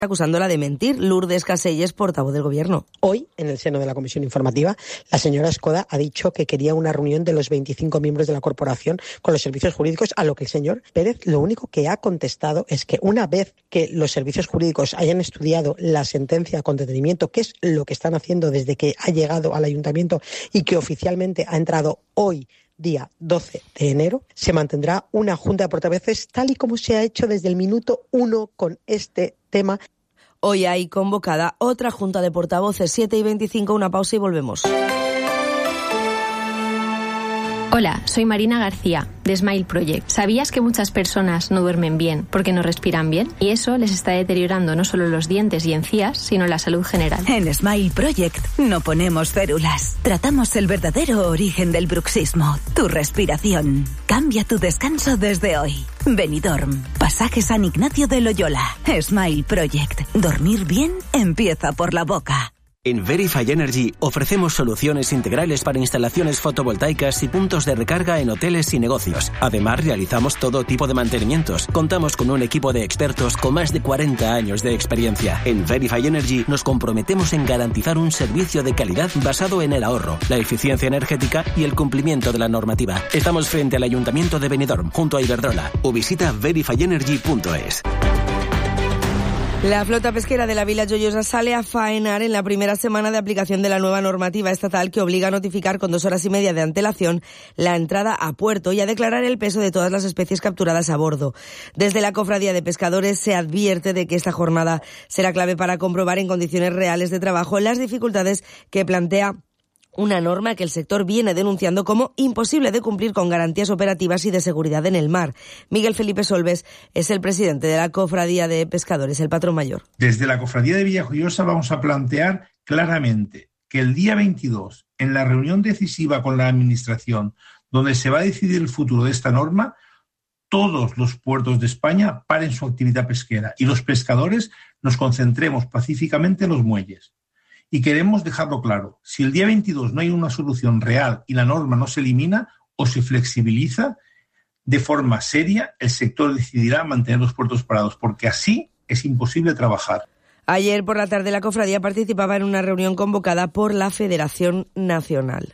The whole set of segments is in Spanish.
acusándola de mentir. Lourdes Caselles, portavoz del Gobierno. Hoy, en el seno de la comisión informativa, la señora Escoda ha dicho que quería una reunión de los 25 miembros de la corporación con los servicios jurídicos, a lo que el señor Pérez lo único que ha contestado es que una vez que los servicios jurídicos hayan estudiado la sentencia con detenimiento, que es lo que están haciendo desde que ha llegado al ayuntamiento y que oficialmente ha entrado hoy, día 12 de enero, se mantendrá una junta de portavoces tal y como se ha hecho desde el minuto 1 con este tema. Hoy hay convocada otra junta de portavoces, 7:25, una pausa y volvemos. Hola, soy Marina García, de Smile Project. ¿Sabías que muchas personas no duermen bien porque no respiran bien? Y eso les está deteriorando no solo los dientes y encías, sino la salud general. En Smile Project no ponemos férulas. Tratamos el verdadero origen del bruxismo, tu respiración. Cambia tu descanso desde hoy. Benidorm, Pasaje San Ignacio de Loyola. Smile Project. Dormir bien empieza por la boca. En Verify Energy ofrecemos soluciones integrales para instalaciones fotovoltaicas y puntos de recarga en hoteles y negocios. Además, realizamos todo tipo de mantenimientos. Contamos con un equipo de expertos con más de 40 años de experiencia. En Verify Energy nos comprometemos en garantizar un servicio de calidad basado en el ahorro, la eficiencia energética y el cumplimiento de la normativa. Estamos frente al Ayuntamiento de Benidorm, junto a Iberdrola, o visita verifyenergy.es. La flota pesquera de la Vila Joyosa sale a faenar en la primera semana de aplicación de la nueva normativa estatal que obliga a notificar con 2 horas y media de antelación la entrada a puerto y a declarar el peso de todas las especies capturadas a bordo. Desde la Cofradía de Pescadores se advierte de que esta jornada será clave para comprobar en condiciones reales de trabajo las dificultades que plantea una norma que el sector viene denunciando como imposible de cumplir con garantías operativas y de seguridad en el mar. Miguel Felipe Solves es el presidente de la Cofradía de Pescadores, el patrón mayor. Desde la Cofradía de Villajoyosa vamos a plantear claramente que el día 22, en la reunión decisiva con la Administración, donde se va a decidir el futuro de esta norma, todos los puertos de España paren su actividad pesquera y los pescadores nos concentremos pacíficamente en los muelles. Y queremos dejarlo claro, si el día 22 no hay una solución real y la norma no se elimina o se flexibiliza, de forma seria el sector decidirá mantener los puertos parados, porque así es imposible trabajar. Ayer por la tarde la cofradía participaba en una reunión convocada por la Federación Nacional.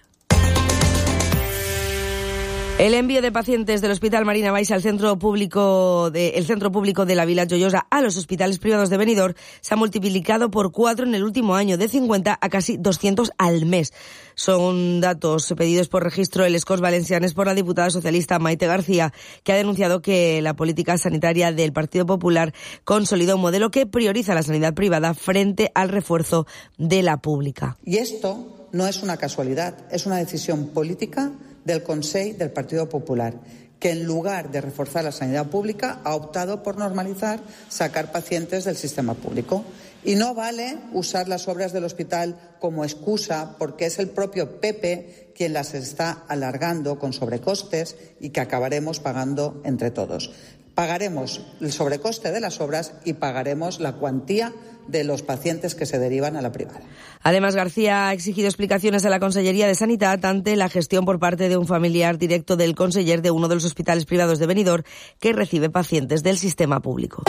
El envío de pacientes del Hospital Marina Baixa al centro público de la Vila Joyosa a los hospitales privados de Benidorm se ha multiplicado por 4 en el último año, de 50 a casi 200 al mes. Son datos pedidos por registro el Escós Valencianes por la diputada socialista Maite García, que ha denunciado que la política sanitaria del Partido Popular consolida un modelo que prioriza la sanidad privada frente al refuerzo de la pública. Y esto no es una casualidad, es una decisión política del Consell del Partido Popular, que en lugar de reforzar la sanidad pública ha optado por normalizar sacar pacientes del sistema público. Y no vale usar las obras del hospital como excusa, porque es el propio PP quien las está alargando con sobrecostes y que acabaremos pagando entre todos. Pagaremos el sobrecoste de las obras y pagaremos la cuantía de los pacientes que se derivan a la privada. Además, García ha exigido explicaciones a la Consellería de Sanidad ante la gestión por parte de un familiar directo del conseller de uno de los hospitales privados de Benidorm que recibe pacientes del sistema público.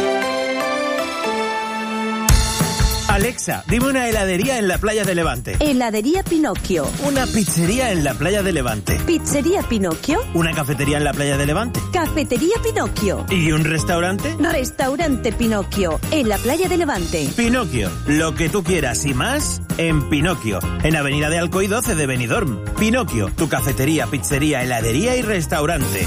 Alexa, dime una heladería en la playa de Levante. Heladería Pinocchio. Una pizzería en la playa de Levante. Pizzería Pinocchio. Una cafetería en la playa de Levante. Cafetería Pinocchio. ¿Y un restaurante? Restaurante Pinocchio, en la playa de Levante. Pinocchio, lo que tú quieras y más en Pinocchio, en Avenida de Alcoy 12 de Benidorm. Pinocchio, tu cafetería, pizzería, heladería y restaurante.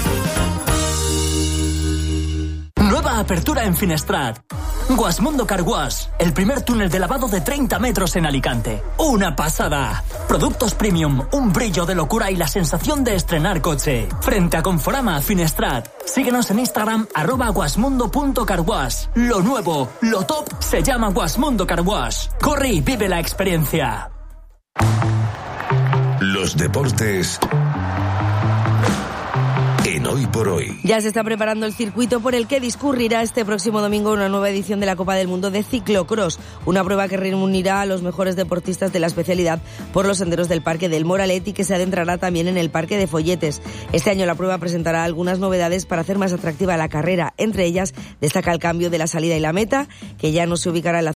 Nueva apertura en Finestrat. Guasmundo Car Wash, el primer túnel de lavado de 30 metros en Alicante. ¡Una pasada! Productos premium, un brillo de locura y la sensación de estrenar coche. Frente a Conforama, Finestrat. Síguenos en Instagram, @guasmundo.carwash. Lo nuevo, lo top, se llama Guasmundo Car Wash. Corre y vive la experiencia. Los deportes en en Hoy por Hoy. Ya se está preparando el circuito por el que discurrirá este próximo domingo una nueva edición de la Copa del Mundo de Ciclocross, una prueba que reunirá a los mejores deportistas de la especialidad por los senderos del Parque del Moralet y que se adentrará también en el Parque de Folletes. Este año la prueba presentará algunas novedades para hacer más atractiva la carrera. Entre ellas destaca el cambio de la salida y la meta, que ya no se ubicará en la